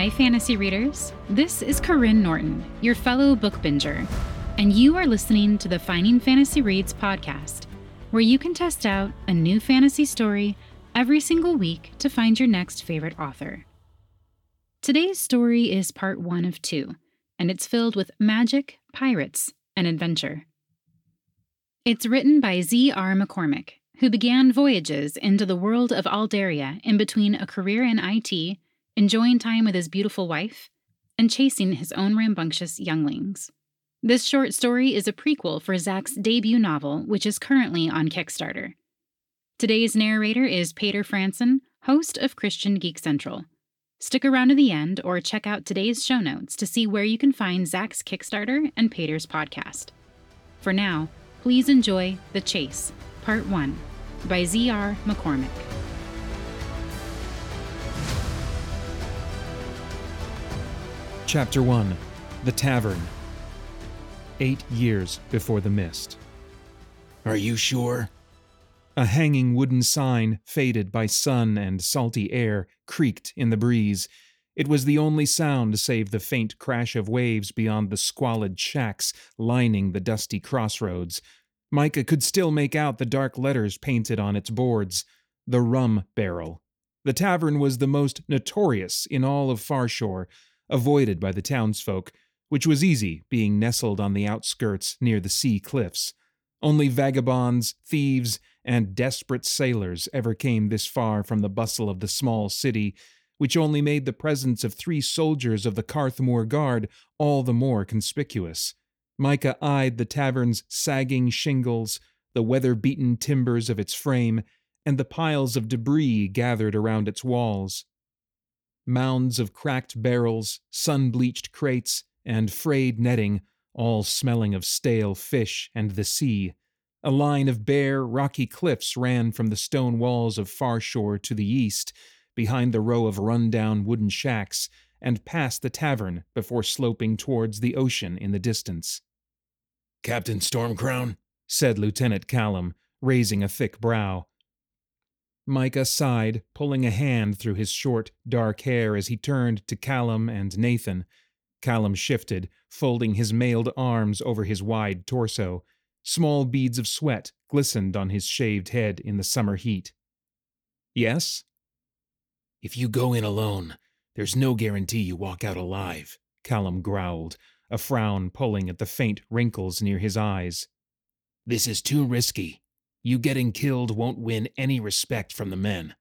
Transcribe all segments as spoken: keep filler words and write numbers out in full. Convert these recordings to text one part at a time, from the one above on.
Hi, fantasy readers. This is Corinne Norton, your fellow book binger, and you are listening to the Finding Fantasy Reads podcast, where you can test out a new fantasy story every single week to find your next favorite author. Today's story is part one of two, and it's filled with magic, pirates, and adventure. It's written by Z R McCormick, who began voyages into the world of Aldaria in between a career in I T, enjoying time with his beautiful wife, and chasing his own rambunctious younglings. This short story is a prequel for Zach's debut novel, which is currently on Kickstarter. Today's narrator is Paeter Frandsen, host of Christian Geek Central. Stick around to the end or check out today's show notes to see where you can find Zach's Kickstarter and Paeter's podcast. For now, please enjoy The Chase, Part one, by Z R McCormick. Chapter one. The Tavern. Eight years before the mist. Are you sure? A hanging wooden sign, faded by sun and salty air, creaked in the breeze. It was the only sound save the faint crash of waves beyond the squalid shacks lining the dusty crossroads. Micah could still make out the dark letters painted on its boards. The Rum Barrel. The tavern was the most notorious in all of Farshore, avoided by the townsfolk, which was easy, being nestled on the outskirts near the sea cliffs. Only vagabonds, thieves, and desperate sailors ever came this far from the bustle of the small city, which only made the presence of three soldiers of the Carthmoor Guard all the more conspicuous. Micah eyed the tavern's sagging shingles, the weather-beaten timbers of its frame, and the piles of debris gathered around its walls. Mounds of cracked barrels, sun-bleached crates, and frayed netting, all smelling of stale fish and the sea. A line of bare, rocky cliffs ran from the stone walls of Farshore to the east, behind the row of run-down wooden shacks, and past the tavern before sloping towards the ocean in the distance. Captain Stormcrown, said Lieutenant Callum, raising a thick brow. Micah sighed, pulling a hand through his short, dark hair as he turned to Callum and Nathan. Callum shifted, folding his mailed arms over his wide torso. Small beads of sweat glistened on his shaved head in the summer heat. Yes? If you go in alone, there's no guarantee you walk out alive, Callum growled, a frown pulling at the faint wrinkles near his eyes. This is too risky. You getting killed won't win any respect from the men.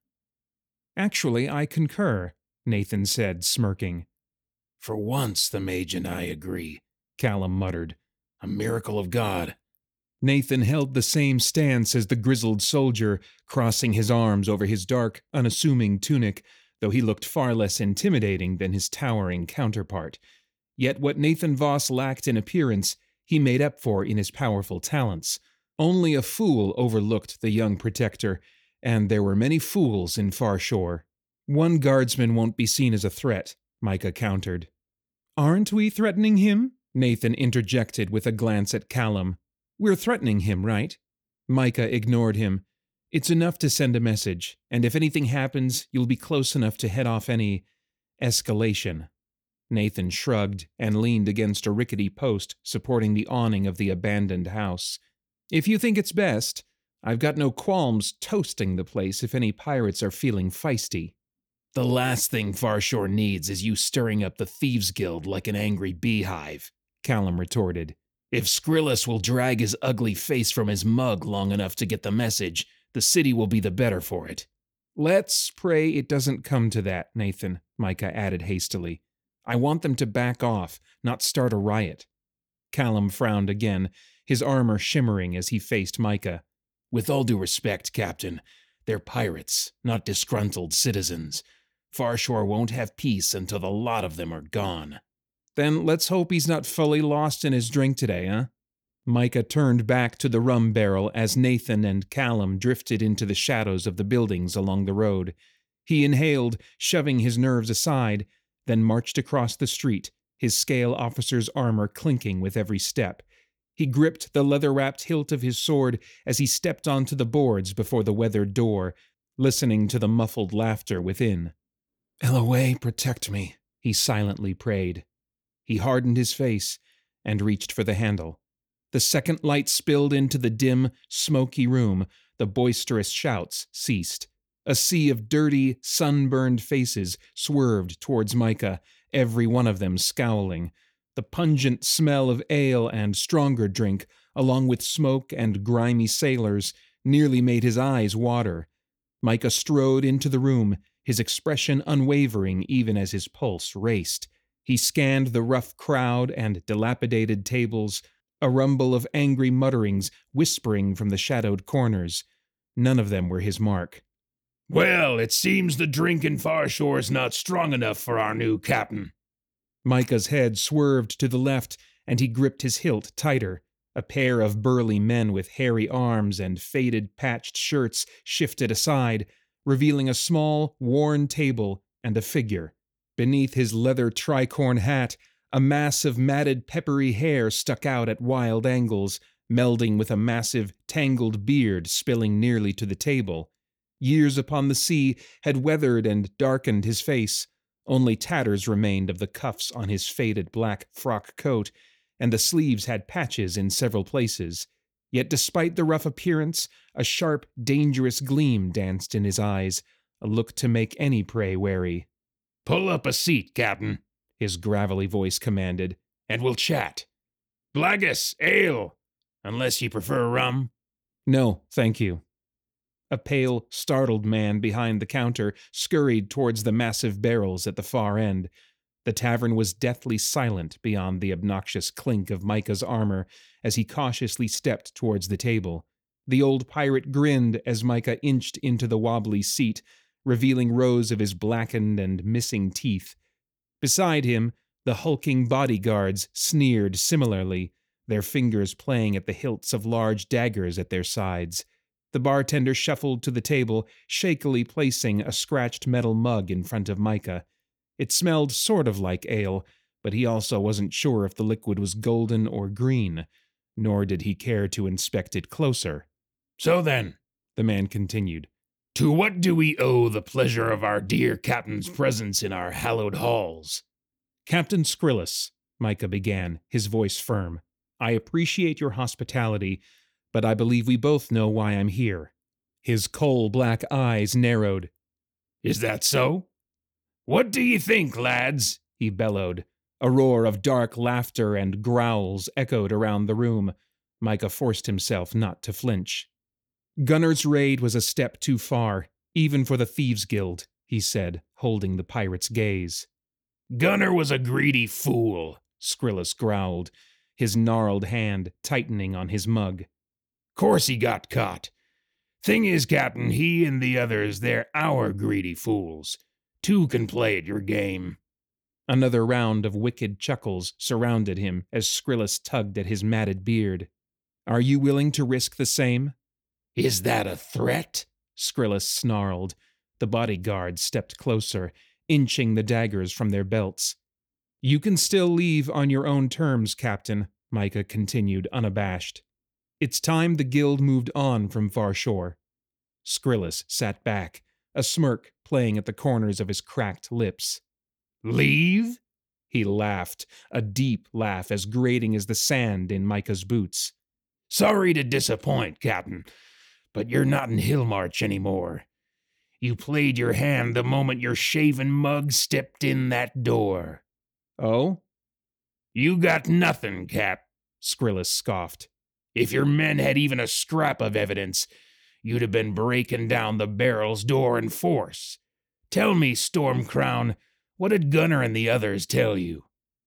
Actually, I concur, Nathan said, smirking. For once, the mage and I agree, Callum muttered. A miracle of God. Nathan held the same stance as the grizzled soldier, crossing his arms over his dark, unassuming tunic, though he looked far less intimidating than his towering counterpart. Yet what Nathan Voss lacked in appearance, he made up for in his powerful talents. Only a fool overlooked the young protector, and there were many fools in Farshore. One guardsman won't be seen as a threat, Micah countered. Aren't we threatening him? Nathan interjected with a glance at Callum. We're threatening him, right? Micah ignored him. It's enough to send a message, and if anything happens, you'll be close enough to head off any escalation. Nathan shrugged and leaned against a rickety post supporting the awning of the abandoned house. If you think it's best, I've got no qualms toasting the place if any pirates are feeling feisty. The last thing Farshore needs is you stirring up the Thieves' Guild like an angry beehive, Callum retorted. If Skrillus will drag his ugly face from his mug long enough to get the message, the city will be the better for it. Let's pray it doesn't come to that, Nathan, Micah added hastily. I want them to back off, not start a riot. Callum frowned again, his armor shimmering as he faced Micah. With all due respect, Captain, they're pirates, not disgruntled citizens. Farshore won't have peace until the lot of them are gone. Then let's hope he's not fully lost in his drink today, huh? Micah turned back to the rum barrel as Nathan and Callum drifted into the shadows of the buildings along the road. He inhaled, shoving his nerves aside, then marched across the street, his scale officer's armor clinking with every step. He gripped the leather-wrapped hilt of his sword as he stepped onto the boards before the weathered door, listening to the muffled laughter within. Elaway, protect me, he silently prayed. He hardened his face and reached for the handle. The second light spilled into the dim, smoky room. The boisterous shouts ceased. A sea of dirty, sunburned faces swerved towards Micah, every one of them scowling. The pungent smell of ale and stronger drink, along with smoke and grimy sailors, nearly made his eyes water. Micah strode into the room, his expression unwavering even as his pulse raced. He scanned the rough crowd and dilapidated tables, a rumble of angry mutterings whispering from the shadowed corners. None of them were his mark. "Well, it seems the drink in Farshore's not strong enough for our new captain." Micah's head swerved to the left, and he gripped his hilt tighter. A pair of burly men with hairy arms and faded patched shirts shifted aside, revealing a small, worn table and a figure. Beneath his leather tricorn hat, a mass of matted peppery hair stuck out at wild angles, melding with a massive, tangled beard spilling nearly to the table. Years upon the sea had weathered and darkened his face. Only tatters remained of the cuffs on his faded black frock coat, and the sleeves had patches in several places. Yet despite the rough appearance, a sharp, dangerous gleam danced in his eyes, a look to make any prey wary. "Pull up a seat, Captain," his gravelly voice commanded, "and we'll chat. Blagus, ale, unless ye prefer rum." "No, thank you." A pale, startled man behind the counter scurried towards the massive barrels at the far end. The tavern was deathly silent beyond the obnoxious clink of Micah's armor as he cautiously stepped towards the table. The old pirate grinned as Micah inched into the wobbly seat, revealing rows of his blackened and missing teeth. Beside him, the hulking bodyguards sneered similarly, their fingers playing at the hilts of large daggers at their sides. The bartender shuffled to the table, shakily placing a scratched metal mug in front of Micah. It smelled sort of like ale, but he also wasn't sure if the liquid was golden or green, nor did he care to inspect it closer. "So then," the man continued, "to what do we owe the pleasure of our dear captain's presence in our hallowed halls?" "Captain Skrillex," Micah began, his voice firm, "I appreciate your hospitality, but I believe we both know why I'm here." His coal-black eyes narrowed. "Is that so? What do ye think, lads?" he bellowed. A roar of dark laughter and growls echoed around the room. Micah forced himself not to flinch. "Gunnar's raid was a step too far, even for the Thieves' Guild," he said, holding the pirate's gaze. "Gunnar was a greedy fool," Skrillex growled, his gnarled hand tightening on his mug. "Course he got caught. Thing is, Captain, he and the others, they're our greedy fools. Two can play at your game." Another round of wicked chuckles surrounded him as Skrillex tugged at his matted beard. "Are you willing to risk the same?" "Is that a threat?" Skrillex snarled. The bodyguards stepped closer, inching the daggers from their belts. "You can still leave on your own terms, Captain," Micah continued unabashed. "It's time the guild moved on from Farshore." Skrillex sat back, a smirk playing at the corners of his cracked lips. "Leave?" He laughed, a deep laugh as grating as the sand in Micah's boots. "Sorry to disappoint, Captain, but you're not in Hillmarch anymore. You played your hand the moment your shaven mug stepped in that door." "Oh?" "You got nothing, Cap," Skrillex scoffed. "If your men had even a scrap of evidence, you'd have been breaking down the barrel's door in force. Tell me, Stormcrown, what did Gunnar and the others tell you?"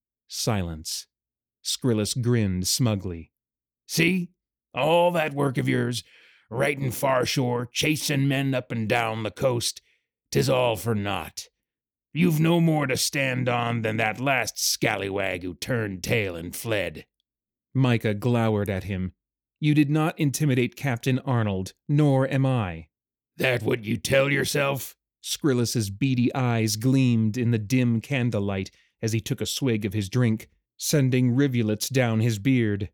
Silence. Skrillex grinned smugly. "See? All that work of yours, right in Farshore, chasing men up and down the coast, 'tis all for naught. You've no more to stand on than that last scallywag who turned tail and fled." Micah glowered at him. "You did not intimidate Captain Arnold, nor am I." "That what you tell yourself?" Skrillex's beady eyes gleamed in the dim candlelight as he took a swig of his drink, sending rivulets down his beard.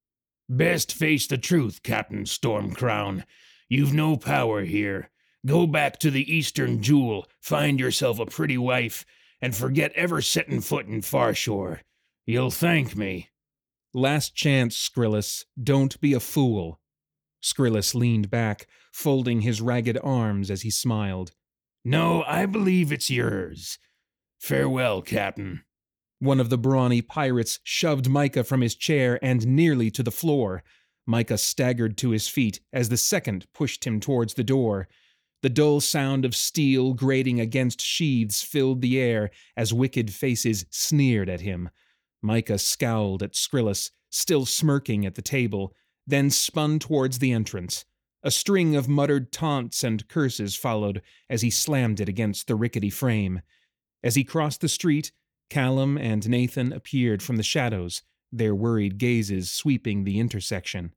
"Best face the truth, Captain Stormcrown. You've no power here. Go back to the Eastern Jewel, find yourself a pretty wife, and forget ever setting foot in Farshore. You'll thank me. Last chance, Skrillus. Don't be a fool. Skrillus leaned back, folding his ragged arms as he smiled. No, I believe it's yours. Farewell, Captain. One of the brawny pirates shoved Micah from his chair and nearly to the floor. Micah staggered to his feet as the second pushed him towards the door. The dull sound of steel grating against sheaths filled the air as wicked faces sneered at him. Micah scowled at Skrillus, still smirking at the table, then spun towards the entrance. A string of muttered taunts and curses followed as he slammed it against the rickety frame. As he crossed the street, Callum and Nathan appeared from the shadows, their worried gazes sweeping the intersection.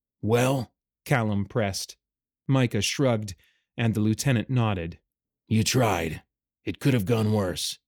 Well? Callum pressed. Micah shrugged, and the lieutenant nodded. You tried. It could have gone worse.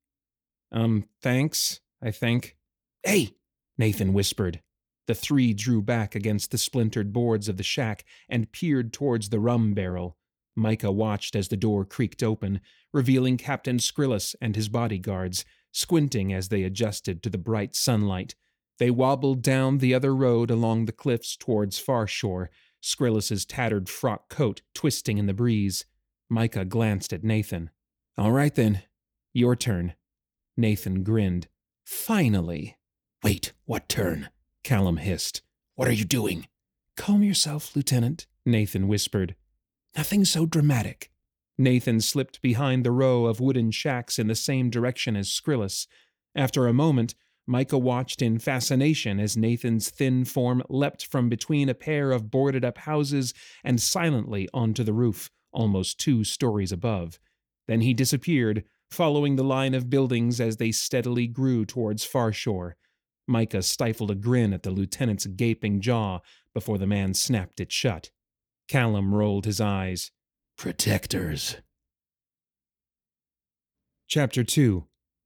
Um, thanks, I think. Hey! Nathan whispered. The three drew back against the splintered boards of the shack and peered towards the rum barrel. Micah watched as the door creaked open, revealing Captain Skrillus and his bodyguards, squinting as they adjusted to the bright sunlight. They wobbled down the other road along the cliffs towards Farshore, Skrillus's tattered frock coat twisting in the breeze. Micah glanced at Nathan. All right then, your turn. Nathan grinned. Finally. Wait, what turn? Callum hissed. What are you doing? Calm yourself, Lieutenant, Nathan whispered. Nothing so dramatic. Nathan slipped behind the row of wooden shacks in the same direction as Skrillus. After a moment, Micah watched in fascination as Nathan's thin form leapt from between a pair of boarded-up houses and silently onto the roof, almost two stories above. Then he disappeared, following the line of buildings as they steadily grew towards Farshore. Micah stifled a grin at the lieutenant's gaping jaw before the man snapped it shut. Callum rolled his eyes. Protectors. Chapter two.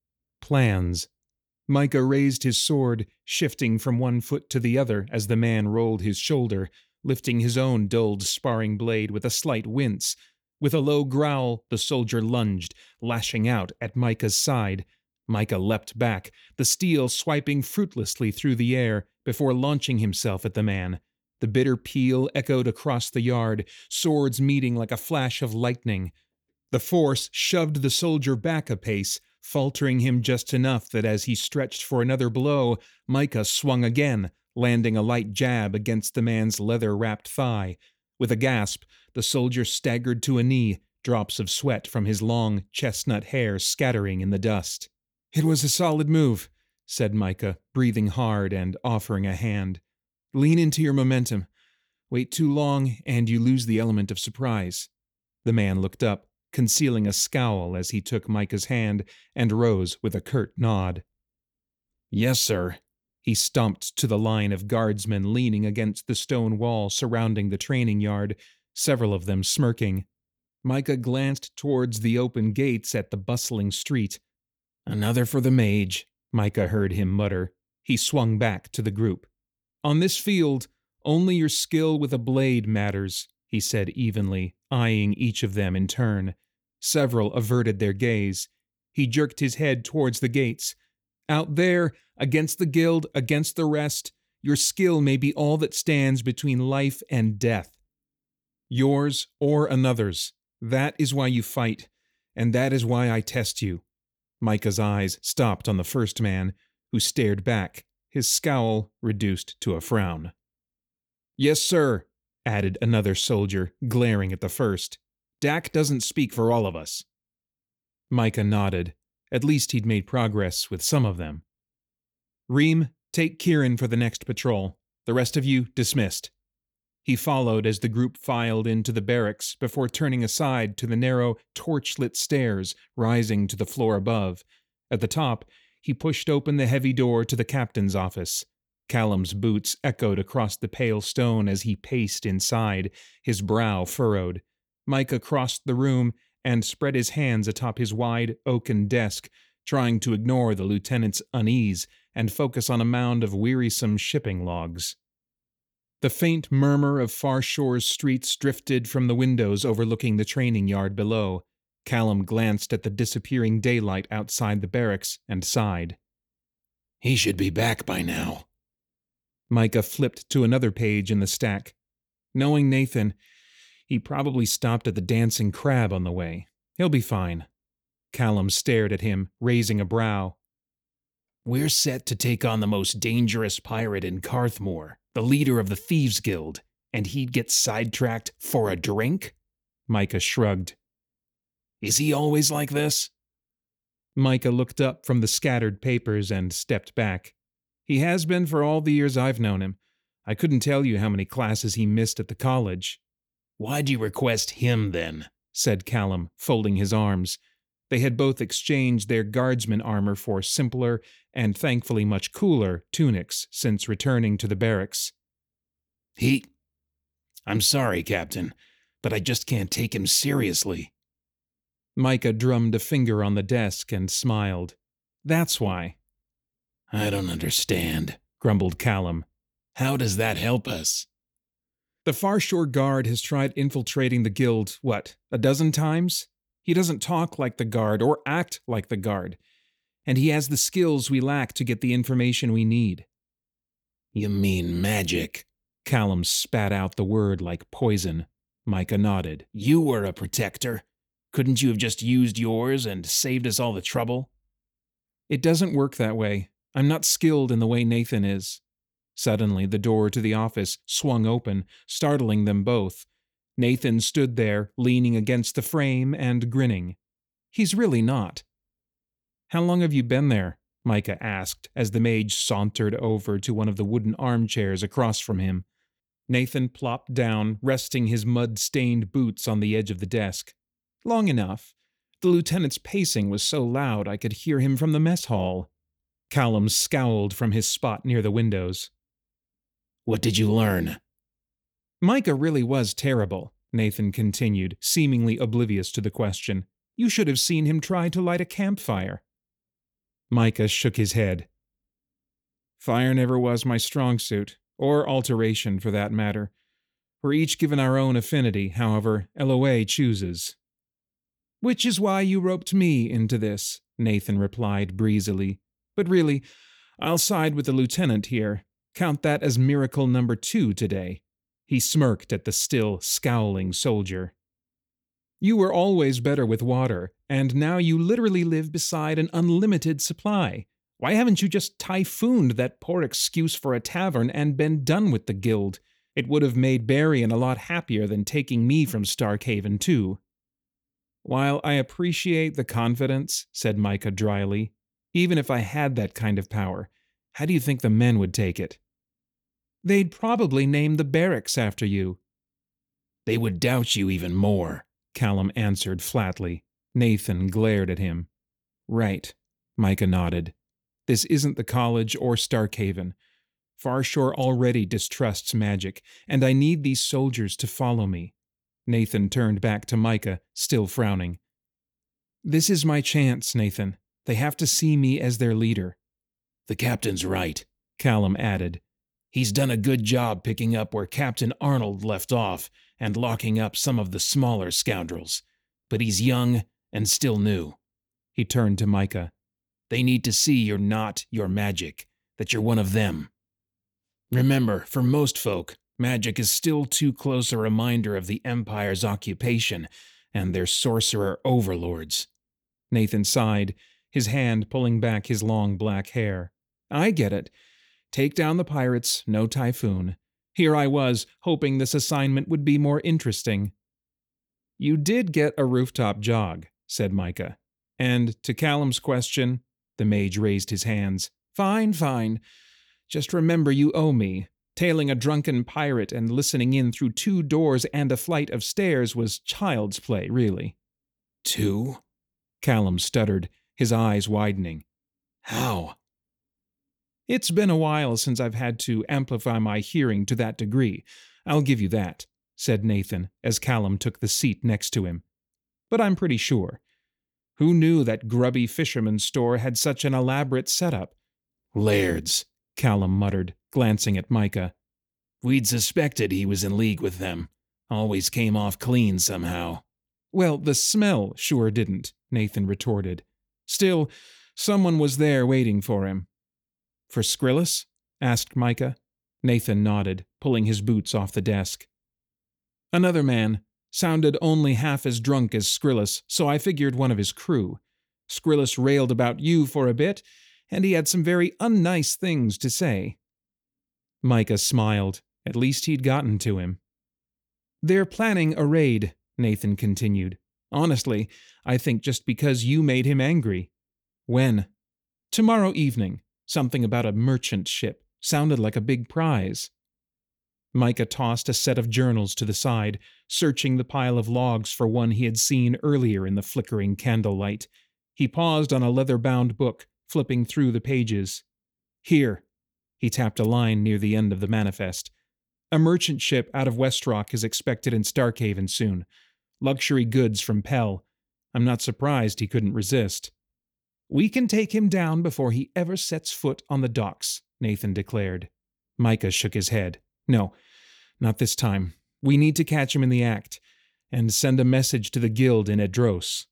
Plans. Micah raised his sword, shifting from one foot to the other as the man rolled his shoulder, lifting his own dulled sparring blade with a slight wince. With a low growl, the soldier lunged, lashing out at Micah's side. Micah leapt back, the steel swiping fruitlessly through the air before launching himself at the man. The bitter peal echoed across the yard, swords meeting like a flash of lightning. The force shoved the soldier back a pace, faltering him just enough that as he stretched for another blow, Micah swung again, landing a light jab against the man's leather-wrapped thigh. With a gasp, the soldier staggered to a knee, drops of sweat from his long, chestnut hair scattering in the dust. It was a solid move, said Micah, breathing hard and offering a hand. Lean into your momentum. Wait too long, and you lose the element of surprise. The man looked up, concealing a scowl as he took Micah's hand, and rose with a curt nod. Yes, sir. He stomped to the line of guardsmen leaning against the stone wall surrounding the training yard, several of them smirking. Micah glanced towards the open gates at the bustling street. Another for the mage, Micah heard him mutter. He swung back to the group. On this field, only your skill with a blade matters, he said evenly, eyeing each of them in turn. Several averted their gaze. He jerked his head towards the gates. Out there, against the guild, against the rest, your skill may be all that stands between life and death. Yours or another's. That is why you fight, and that is why I test you. Micah's eyes stopped on the first man, who stared back, his scowl reduced to a frown. Yes, sir, added another soldier, glaring at the first. Dak doesn't speak for all of us. Micah nodded. At least he'd made progress with some of them. Reem, take Kieran for the next patrol. The rest of you dismissed. He followed as the group filed into the barracks before turning aside to the narrow, torch-lit stairs rising to the floor above. At the top, he pushed open the heavy door to the captain's office. Callum's boots echoed across the pale stone as he paced inside, his brow furrowed. Micah crossed the room and spread his hands atop his wide oaken desk, trying to ignore the lieutenant's unease and focus on a mound of wearisome shipping logs. The faint murmur of Farshore's streets drifted from the windows overlooking the training yard below. Callum glanced at the disappearing daylight outside the barracks and sighed. He should be back by now. Micah flipped to another page in the stack. Knowing Nathan, he probably stopped at the Dancing Crab on the way. He'll be fine. Callum stared at him, raising a brow. We're set to take on the most dangerous pirate in Carthmore, the leader of the Thieves Guild, and he'd get sidetracked for a drink? Micah shrugged. Is he always like this? Micah looked up from the scattered papers and stepped back. He has been for all the years I've known him. I couldn't tell you how many classes he missed at the college. Why'd you request him, then? Said Callum, folding his arms. They had both exchanged their guardsman armor for simpler, and thankfully much cooler, tunics since returning to the barracks. He... I'm sorry, Captain, but I just can't take him seriously. Micah drummed a finger on the desk and smiled. That's why. I don't understand, grumbled Callum. How does that help us? The Farshore Guard has tried infiltrating the guild, what, a dozen times? He doesn't talk like the Guard or act like the Guard, and he has the skills we lack to get the information we need. You mean magic? Callum spat out the word like poison. Micah nodded. You were a protector. Couldn't you have just used yours and saved us all the trouble? It doesn't work that way. I'm not skilled in the way Nathan is. Suddenly, the door to the office swung open, startling them both. Nathan stood there, leaning against the frame and grinning. He's really not. How long have you been there? Micah asked as the mage sauntered over to one of the wooden armchairs across from him. Nathan plopped down, resting his mud-stained boots on the edge of the desk. Long enough. The lieutenant's pacing was so loud I could hear him from the mess hall. Callum scowled from his spot near the windows. What did you learn? Micah really was terrible, Nathan continued, seemingly oblivious to the question. You should have seen him try to light a campfire. Micah shook his head. Fire never was my strong suit, or alteration for that matter. We're each given our own affinity, however, L O A chooses. Which is why you roped me into this, Nathan replied breezily. But really, I'll side with the lieutenant here. Count that as miracle number two today. He smirked at the still scowling soldier. You were always better with water, and now you literally live beside an unlimited supply. Why haven't you just typhooned that poor excuse for a tavern and been done with the guild? It would have made Barian a lot happier than taking me from Starkhaven, too. While I appreciate the confidence, said Micah dryly, even if I had that kind of power, how do you think the men would take it? They'd probably name the barracks after you. They would doubt you even more, Callum answered flatly. Nathan glared at him. Right, Micah nodded. This isn't the college or Starkhaven. Farshore already distrusts magic, and I need these soldiers to follow me. Nathan turned back to Micah, still frowning. This is my chance, Nathan. They have to see me as their leader. The captain's right, Callum added. He's done a good job picking up where Captain Arnold left off and locking up some of the smaller scoundrels. But he's young and still new. He turned to Micah. They need to see you're not your magic, that you're one of them. Remember, for most folk, magic is still too close a reminder of the Empire's occupation and their sorcerer overlords. Nathan sighed, his hand pulling back his long black hair. I get it. Take down the pirates, no typhoon. Here I was, hoping this assignment would be more interesting. You did get a rooftop jog, said Micah. And to Callum's question, the mage raised his hands. Fine, fine. Just remember you owe me. Tailing a drunken pirate and listening in through two doors and a flight of stairs was child's play, really. Two? Callum stuttered, his eyes widening. How? It's been a while since I've had to amplify my hearing to that degree. I'll give you that, said Nathan, as Callum took the seat next to him. But I'm pretty sure. Who knew that grubby fisherman's store had such an elaborate setup? Lairds, Callum muttered, glancing at Micah. We'd suspected he was in league with them. Always came off clean somehow. Well, the smell sure didn't, Nathan retorted. Still, someone was there waiting for him. For Skrillis? Asked Micah. Nathan nodded, pulling his boots off the desk. Another man. Sounded only half as drunk as Skrillis, so I figured one of his crew. Skrillis railed about you for a bit, and he had some very unnice things to say. Micah smiled. At least he'd gotten to him. They're planning a raid, Nathan continued. Honestly, I think just because you made him angry. When? Tomorrow evening. Something about a merchant ship. Sounded like a big prize. Micah tossed a set of journals to the side, searching the pile of logs for one he had seen earlier in the flickering candlelight. He paused on a leather-bound book, flipping through the pages. Here. He tapped a line near the end of the manifest. A merchant ship out of Westrock is expected in Starkhaven soon. Luxury goods from Pell. I'm not surprised he couldn't resist. We can take him down before he ever sets foot on the docks, Nathan declared. Micah shook his head. No, not this time. We need to catch him in the act, and send a message to the guild in Edros.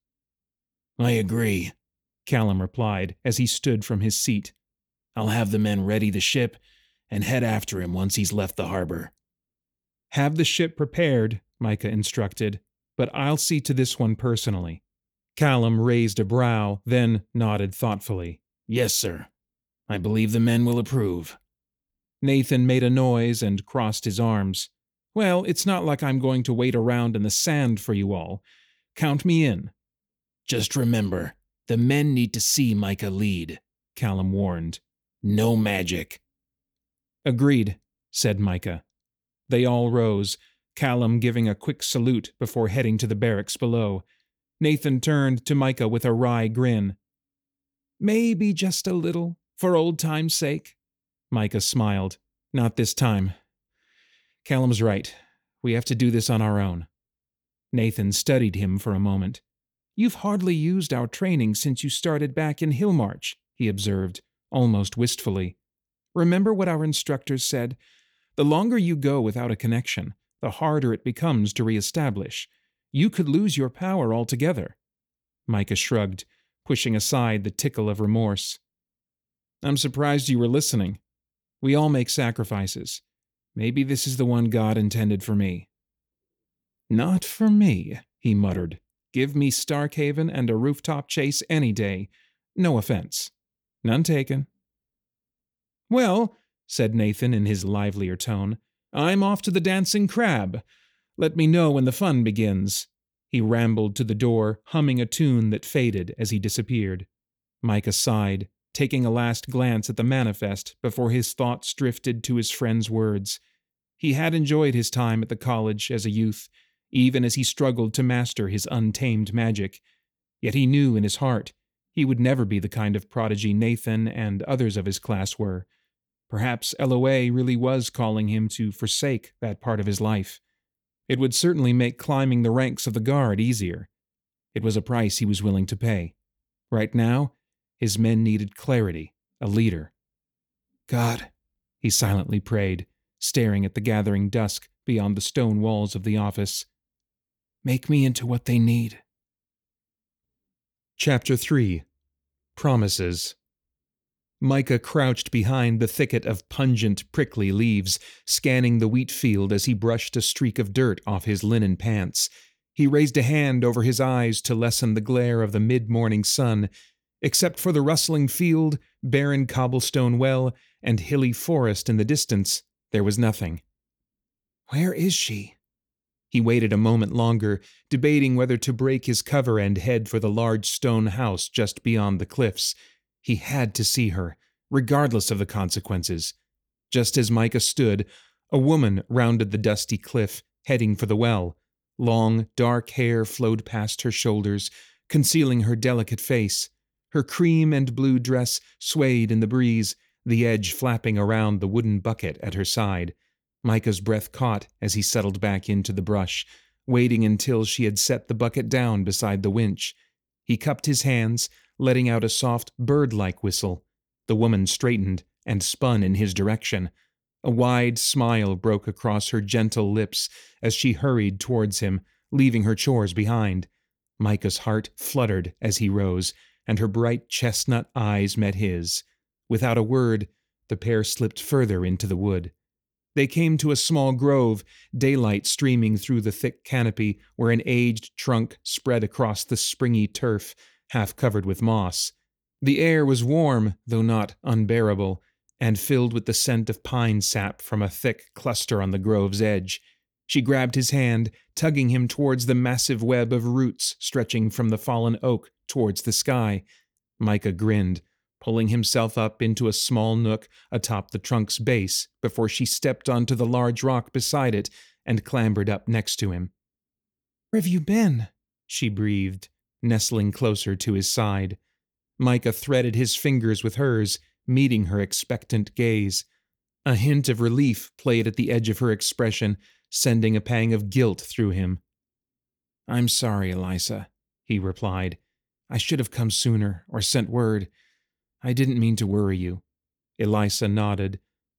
I agree, Callum replied as he stood from his seat. I'll have the men ready the ship and head after him once he's left the harbor. Have the ship prepared, Micah instructed, but I'll see to this one personally. Callum raised a brow, then nodded thoughtfully. Yes, sir. I believe the men will approve. Nathan made a noise and crossed his arms. Well, it's not like I'm going to wait around in the sand for you all. Count me in. Just remember, the men need to see Micah lead, Callum warned. No magic. Agreed, said Micah. They all rose, Callum giving a quick salute before heading to the barracks below. Nathan turned to Micah with a wry grin. Maybe just a little, for old time's sake. Micah smiled. Not this time. Callum's right. We have to do this on our own. Nathan studied him for a moment. You've hardly used our training since you started back in Hillmarch, he observed, almost wistfully. Remember what our instructors said? The longer you go without a connection, the harder it becomes to reestablish. You could lose your power altogether. Micah shrugged, pushing aside the tickle of remorse. I'm surprised you were listening. We all make sacrifices. Maybe this is the one God intended for me. Not for me, he muttered. Give me Starkhaven and a rooftop chase any day. No offense. None taken. Well, said Nathan in his livelier tone, I'm off to the Dancing Crab. Let me know when the fun begins. He rambled to the door, humming a tune that faded as he disappeared. Micah sighed, taking a last glance at the manifest before his thoughts drifted to his friend's words. He had enjoyed his time at the college as a youth, even as he struggled to master his untamed magic. Yet he knew in his heart he would never be the kind of prodigy Nathan and others of his class were. Perhaps L O A really was calling him to forsake that part of his life. It would certainly make climbing the ranks of the Guard easier. It was a price he was willing to pay. Right now, his men needed clarity, a leader. God, he silently prayed, staring at the gathering dusk beyond the stone walls of the office. Make me into what they need. Chapter three. Promises. Micah crouched behind the thicket of pungent, prickly leaves, scanning the wheat field as he brushed a streak of dirt off his linen pants. He raised a hand over his eyes to lessen the glare of the mid-morning sun. Except for the rustling field, barren cobblestone well, and hilly forest in the distance, there was nothing. Where is she? He waited a moment longer, debating whether to break his cover and head for the large stone house just beyond the cliffs. He had to see her, regardless of the consequences. Just as Micah stood, a woman rounded the dusty cliff, heading for the well. Long, dark hair flowed past her shoulders, concealing her delicate face. Her cream and blue dress swayed in the breeze, the edge flapping around the wooden bucket at her side. Micah's breath caught as he settled back into the brush, waiting until she had set the bucket down beside the winch. He cupped his hands, letting out a soft, bird-like whistle. The woman straightened and spun in his direction. A wide smile broke across her gentle lips as she hurried towards him, leaving her chores behind. Micah's heart fluttered as he rose, and her bright chestnut eyes met his. Without a word, the pair slipped further into the wood. They came to a small grove, daylight streaming through the thick canopy where an aged trunk spread across the springy turf, half covered with moss. The air was warm, though not unbearable, and filled with the scent of pine sap from a thick cluster on the grove's edge. She grabbed his hand, tugging him towards the massive web of roots stretching from the fallen oak towards the sky. Micah grinned, pulling himself up into a small nook atop the trunk's base before she stepped onto the large rock beside it and clambered up next to him. "Where have you been?" she breathed, nestling closer to his side. Micah threaded his fingers with hers, meeting her expectant gaze. A hint of relief played at the edge of her expression, sending a pang of guilt through him. "I'm sorry, Elisa," he replied. "I should have come sooner, or sent word. I didn't mean to worry you." Elisa nodded.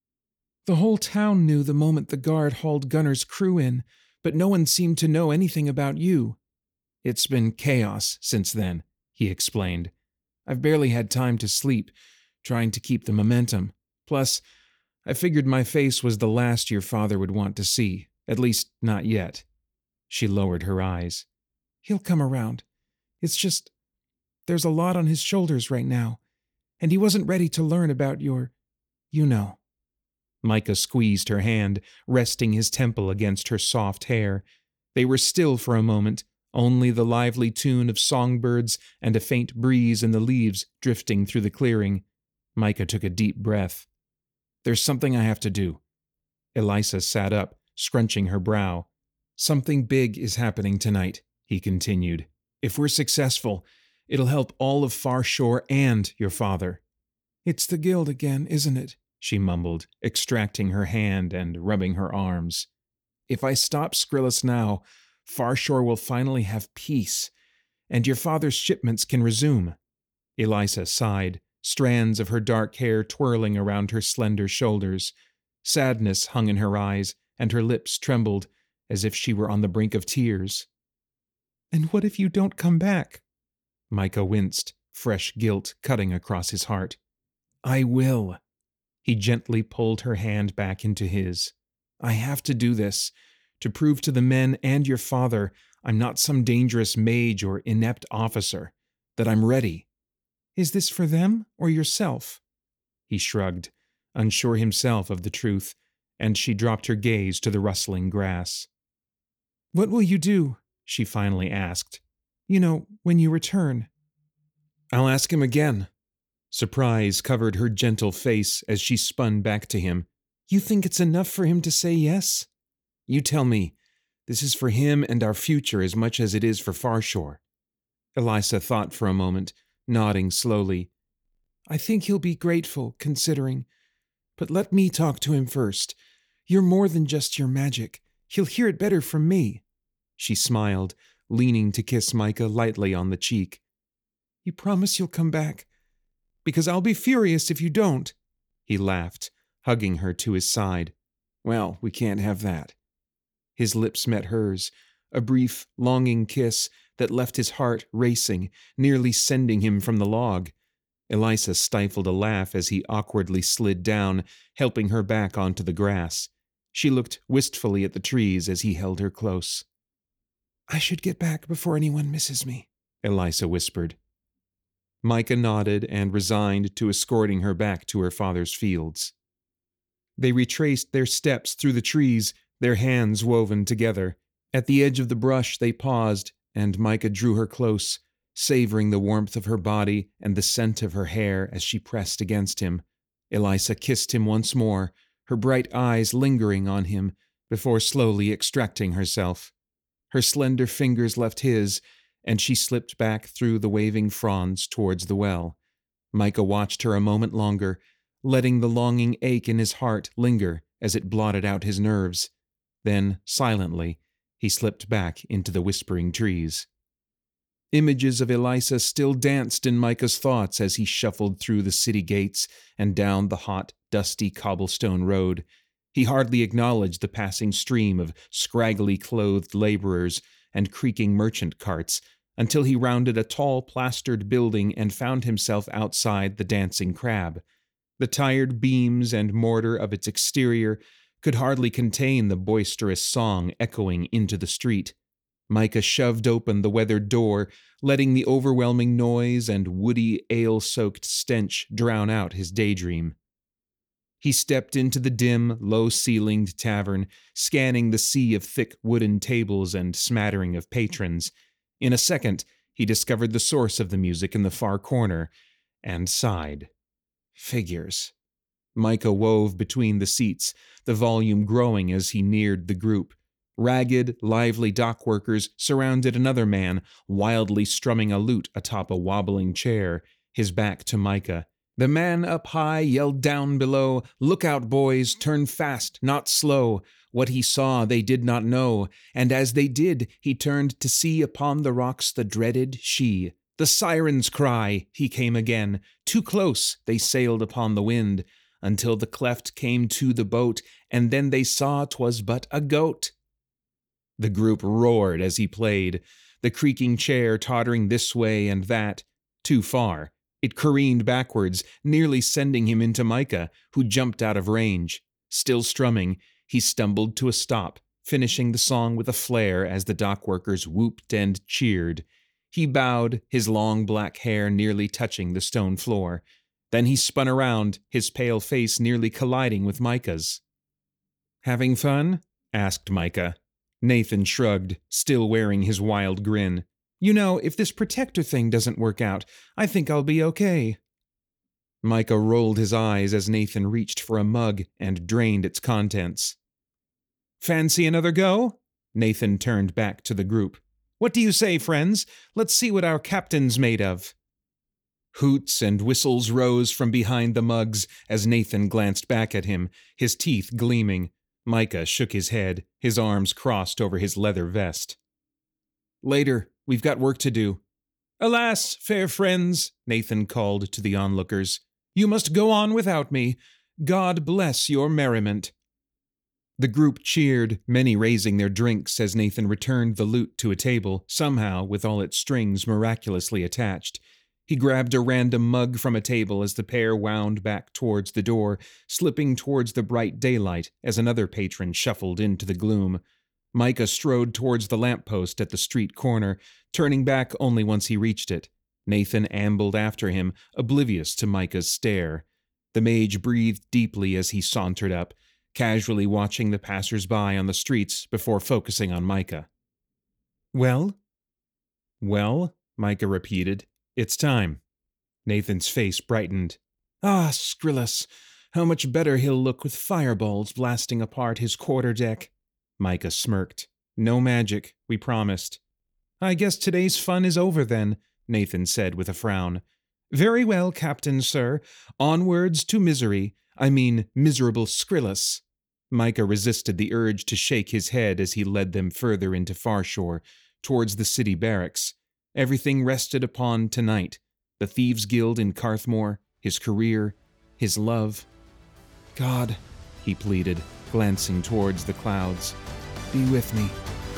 "The whole town knew the moment the guard hauled Gunner's crew in, but no one seemed to know anything about you." "It's been chaos since then," he explained. "I've barely had time to sleep, trying to keep the momentum. Plus, I figured my face was the last your father would want to see, at least not yet." She lowered her eyes. "He'll come around. It's just, there's a lot on his shoulders right now, and he wasn't ready to learn about your, you know." Micah squeezed her hand, resting his temple against her soft hair. They were still for a moment, only the lively tune of songbirds and a faint breeze in the leaves drifting through the clearing. Micah took a deep breath. "There's something I have to do." Elisa sat up, scrunching her brow. "Something big is happening tonight," he continued. "If we're successful, it'll help all of Far Shore and your father." "It's the guild again, isn't it?" she mumbled, extracting her hand and rubbing her arms. "If I stop Skrillus now, Far Shore will finally have peace, and your father's shipments can resume." Elisa sighed, strands of her dark hair twirling around her slender shoulders. Sadness hung in her eyes, and her lips trembled, as if she were on the brink of tears. "And what if you don't come back?" Micah winced, fresh guilt cutting across his heart. "I will." He gently pulled her hand back into his. "I have to do this, to prove to the men and your father I'm not some dangerous mage or inept officer, that I'm ready." "Is this for them or yourself?" He shrugged, unsure himself of the truth, and she dropped her gaze to the rustling grass. "What will you do?" she finally asked. "You know, when you return." "I'll ask him again." Surprise covered her gentle face as she spun back to him. "You think it's enough for him to say yes?" "You tell me. This is for him and our future as much as it is for Far Shore." Elisa thought for a moment, nodding slowly. "I think he'll be grateful, considering. But let me talk to him first. You're more than just your magic. He'll hear it better from me." She smiled, leaning to kiss Micah lightly on the cheek. "You promise you'll come back? Because I'll be furious if you don't." He laughed, hugging her to his side. "Well, we can't have that." His lips met hers, a brief, longing kiss that left his heart racing, nearly sending him from the log. Elisa stifled a laugh as he awkwardly slid down, helping her back onto the grass. She looked wistfully at the trees as he held her close. "I should get back before anyone misses me," Elisa whispered. Micah nodded and resigned to escorting her back to her father's fields. They retraced their steps through the trees, their hands woven together. At the edge of the brush they paused, and Micah drew her close, savoring the warmth of her body and the scent of her hair as she pressed against him. Elisa kissed him once more, her bright eyes lingering on him, before slowly extracting herself. Her slender fingers left his, and she slipped back through the waving fronds towards the well. Micah watched her a moment longer, letting the longing ache in his heart linger as it blotted out his nerves. Then, silently, he slipped back into the whispering trees. Images of Elisa still danced in Micah's thoughts as he shuffled through the city gates and down the hot, dusty cobblestone road. He hardly acknowledged the passing stream of scraggly clothed laborers and creaking merchant carts, until he rounded a tall plastered building and found himself outside the Dancing Crab. The tired beams and mortar of its exterior could hardly contain the boisterous song echoing into the street. Micah shoved open the weathered door, letting the overwhelming noise and woody, ale-soaked stench drown out his daydream. He stepped into the dim, low-ceilinged tavern, scanning the sea of thick wooden tables and smattering of patrons. In a second, he discovered the source of the music in the far corner, and sighed. Figures. Micah wove between the seats, the volume growing as he neared the group. Ragged, lively dock workers surrounded another man, wildly strumming a lute atop a wobbling chair, his back to Micah. The man up high yelled down below, "Look out, boys, turn fast, not slow." What he saw they did not know, and as they did, he turned to see upon the rocks the dreaded she. The siren's cry, he came again. Too close, they sailed upon the wind, until the cleft came to the boat, and then they saw 'twas but a goat. The group roared as he played, the creaking chair tottering this way and that. Too far. It careened backwards, nearly sending him into Micah, who jumped out of range. Still strumming, he stumbled to a stop, finishing the song with a flare as the dock workers whooped and cheered. He bowed, his long black hair nearly touching the stone floor. Then he spun around, his pale face nearly colliding with Micah's. "Having fun?" asked Micah. Nathan shrugged, still wearing his wild grin. "You know, if this protector thing doesn't work out, I think I'll be okay." Micah rolled his eyes as Nathan reached for a mug and drained its contents. "Fancy another go?" Nathan turned back to the group. "What do you say, friends? Let's see what our captain's made of." Hoots and whistles rose from behind the mugs as Nathan glanced back at him, his teeth gleaming. Micah shook his head, his arms crossed over his leather vest. "Later, we've got work to do." "Alas, fair friends," Nathan called to the onlookers, "you must go on without me. God bless your merriment." The group cheered, many raising their drinks as Nathan returned the lute to a table, somehow with all its strings miraculously attached. He grabbed a random mug from a table as the pair wound back towards the door, slipping towards the bright daylight as another patron shuffled into the gloom. Micah strode towards the lamppost at the street corner, turning back only once he reached it. Nathan ambled after him, oblivious to Micah's stare. The mage breathed deeply as he sauntered up, casually watching the passers-by on the streets before focusing on Micah. "Well?" "Well?" Micah repeated. "It's time." Nathan's face brightened. "Ah, Skrillus, how much better he'll look with fireballs blasting apart his quarterdeck." Micah smirked. "No magic, we promised." "I guess today's fun is over then," Nathan said with a frown. "Very well, Captain, sir. Onwards to misery. I mean, miserable Skrillus." Micah resisted the urge to shake his head as he led them further into Farshore, towards the city barracks. Everything rested upon tonight. The Thieves' Guild in Carthmore, his career, his love. "God," he pleaded, glancing towards the clouds, "be with me."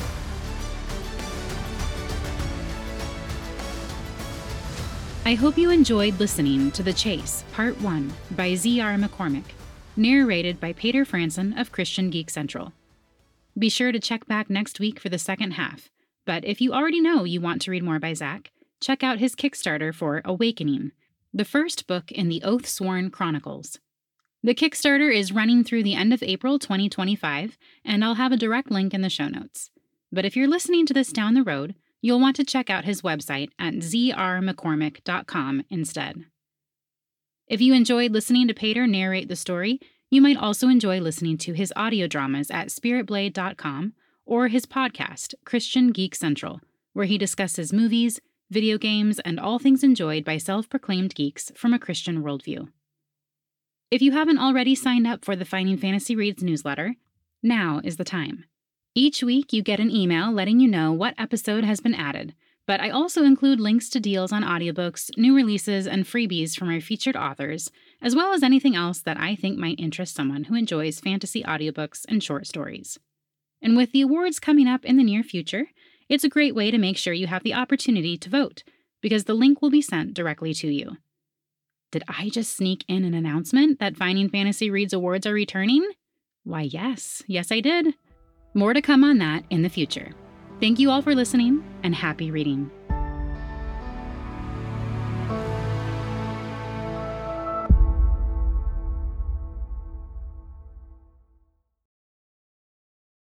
I hope you enjoyed listening to The Chase, Part one by Z R McCormick, narrated by Peter Franson of Christian Geek Central. Be sure to check back next week for the second half, but if you already know you want to read more by Zach, check out his Kickstarter for Awakening, the first book in the Oathsworn Chronicles. The Kickstarter is running through the end of April twenty twenty-five, and I'll have a direct link in the show notes. But if you're listening to this down the road, you'll want to check out his website at z r mccormick dot com instead. If you enjoyed listening to Peter narrate the story, you might also enjoy listening to his audio dramas at spirit blade dot com or his podcast, Christian Geek Central, where he discusses movies, video games, and all things enjoyed by self-proclaimed geeks from a Christian worldview. If you haven't already signed up for the Finding Fantasy Reads newsletter, now is the time. Each week you get an email letting you know what episode has been added, but I also include links to deals on audiobooks, new releases, and freebies from our featured authors, as well as anything else that I think might interest someone who enjoys fantasy audiobooks and short stories. And with the awards coming up in the near future, It's a great way to make sure you have the opportunity to vote, because the link will be sent directly to you. Did I just sneak in an announcement that Finding Fantasy Reads Awards are returning? Why, yes. Yes, I did. More to come on that in the future. Thank you all for listening, and happy reading.